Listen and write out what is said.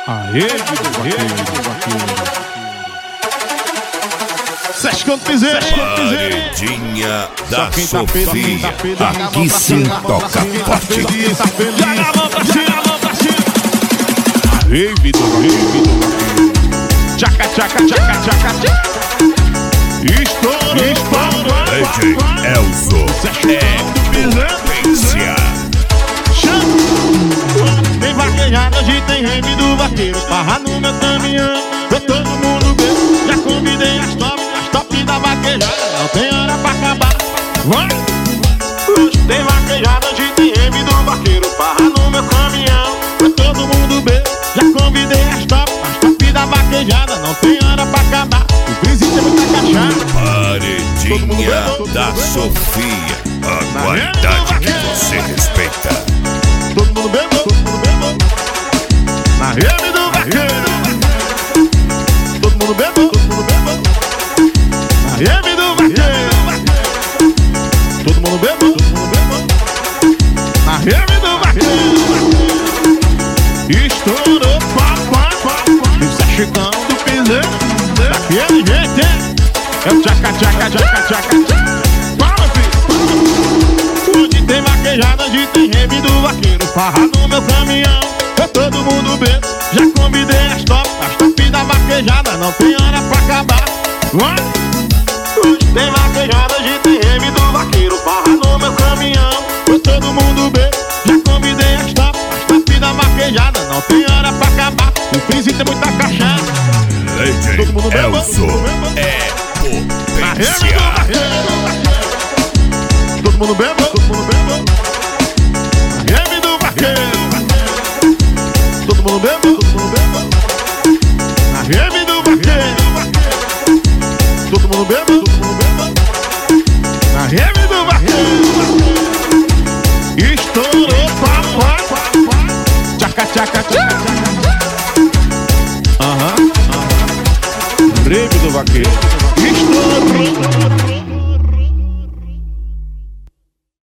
Aê, vaqueiro. Sete quanto fizer. Paredinha da Sofia. Aqui sim toca forte. Joga a mão pra cima. Aê, Vitor, vaqueiro. Tchaca, tchaca, tchaca, tchaca, tchaca. Estourou. DJ Elzo. Potência. Tem vaquejada, hoje tem reme do vaqueiro. Barra no meu caminhão, pra todo mundo ver. Já convidei as top da vaquejada. Não tem hora pra acabar. Vai! Hoje tem vaquejada, hoje tem reme do vaqueiro. Barra no meu caminhão, pra todo mundo ver. Já convidei as top da vaquejada. Não tem hora pra acabar. O príncipe tem muita cachaça. Paredinha da Sofia. A qualidade que você respeita. Todo mundo bebeu. Na rede do vaqueiro. Todo mundo bebeu. Na rede do vaqueiro. Todo mundo bebeu. Na rede do vaqueiro. Estourou, isso é Chicão do piseiro. Daquele jeito, hein? É o tchaca, tchaca, tchaca, tchaca. Fala, filho. Hoje tem vaquejada, hoje tem reme do vaqueiro. Farra no meu caminhão, pra todo mundo ver. Já convidei as top da vaquejada. Não tem hora pra acabar. Hoje tem vaquejada, hoje tem reme do vaqueiro. Farra no meu caminhão, pra todo mundo ver. Já convidei as top da vaquejada. Não tem hora pra acabar. O príncipe tem muita cachaça. DJ Elzo é potência. Todo mundo bebeu. Na reme do vaqueiro. Todo mundo bebeu. Na reme do vaqueiro. Todo mundo bebeu. Na reme do vaqueiro. Estourou, tchaca, tchaca, tchaca. Reme do vaqueiro.